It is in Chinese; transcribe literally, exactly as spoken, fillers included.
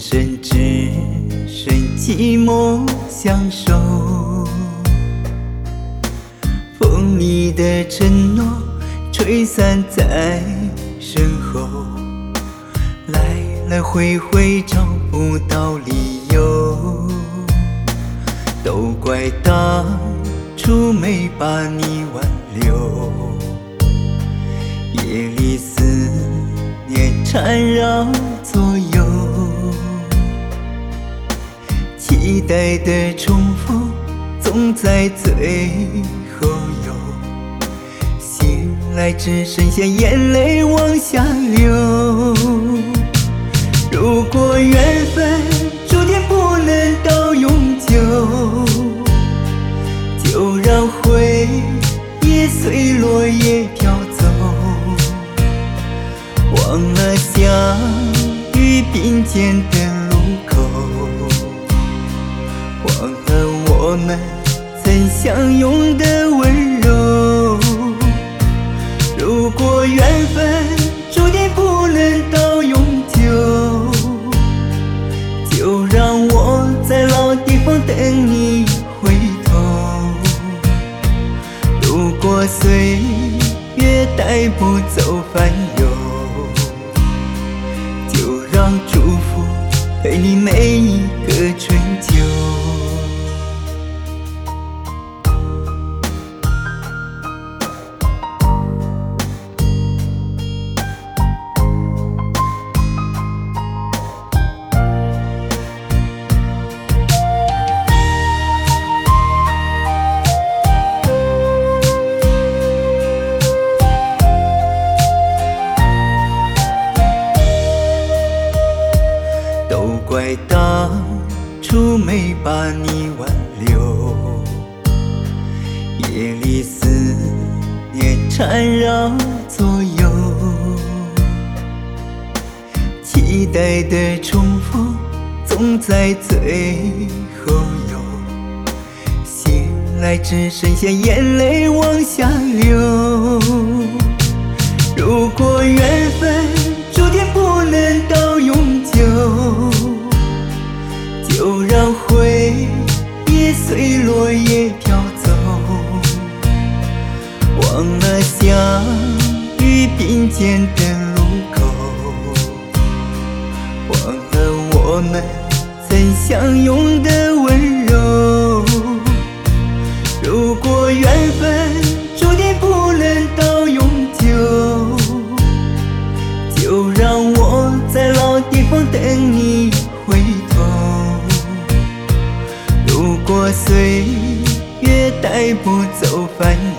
生只剩寂寞相守，风里的承诺吹散在身后，来来回回找不到理由，都怪当初没把你挽留。夜里思念缠绕左右，期待的重复总在最后有，醒来只剩下眼泪往下流。如果缘分注定不能到永久，就让回忆随落叶飘走，忘了相遇并肩的路口，忘了我们曾相拥的温柔。如果缘分注定不能到永久，就让我在老地方等你回头。如果岁月带不走烦忧，就让祝福陪你每一个春秋。都怪当初没把你挽留，夜里思念缠绕左右，期待的重复总在最后有，醒来只剩下眼泪往下流。如果缘分注定不能到永久，就让回忆随落叶飘走，忘了相遇并肩的路口，忘了我们曾相拥的温柔。如果缘分注定不能到永久，就让我在老地方等你回头。如果岁月带不走烦忧，